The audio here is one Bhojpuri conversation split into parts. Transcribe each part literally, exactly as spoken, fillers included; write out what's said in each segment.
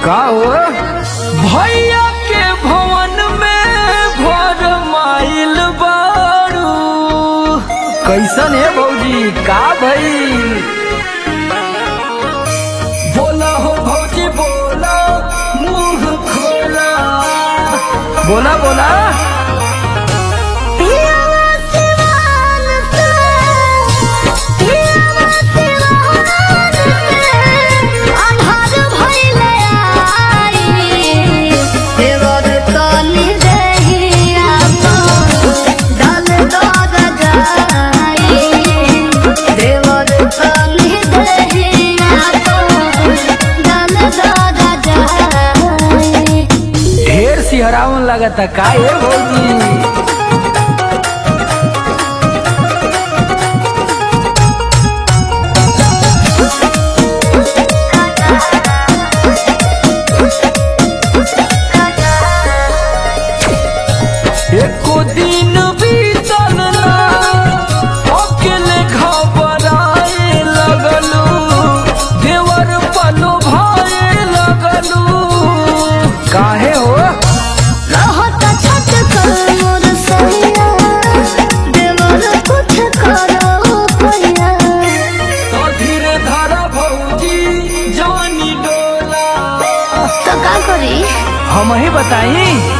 का हो भैया के भवन में भर माइल बारू। कैसन है भौजी का भइल? बोला हो भौजी बोला, मुंह खोला, बोला बोला। सिहरावन लगता का ये भौजी? एको दिन बीतल ना अकेले घबराए लगलू, देवर पलो भाए लगलू। काहे हो? हम ही बताई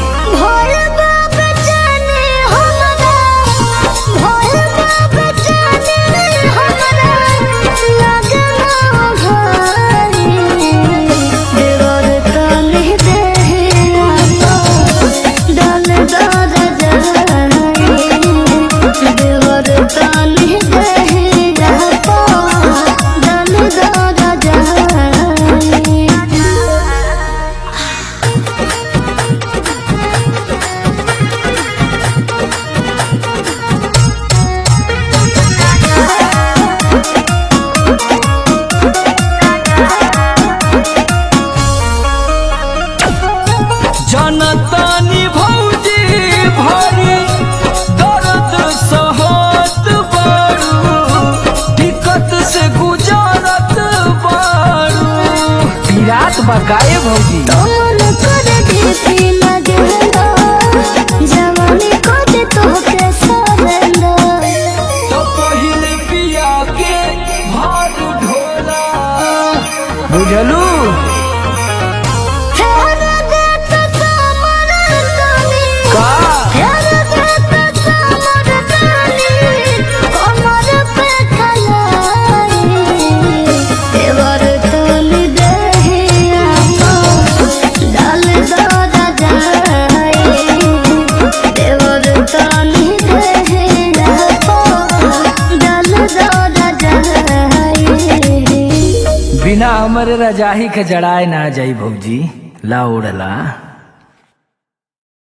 जनतानी भौजी भरी दर्द सहत बारू, दिक्कत से गुजारत बारू। पीरात बकाए भौजी तो पहिले पिया के भार ढोला, बुझलू? बिना हमरे रजाही के जड़ाए ना जाई भौजी, ला उड़ला।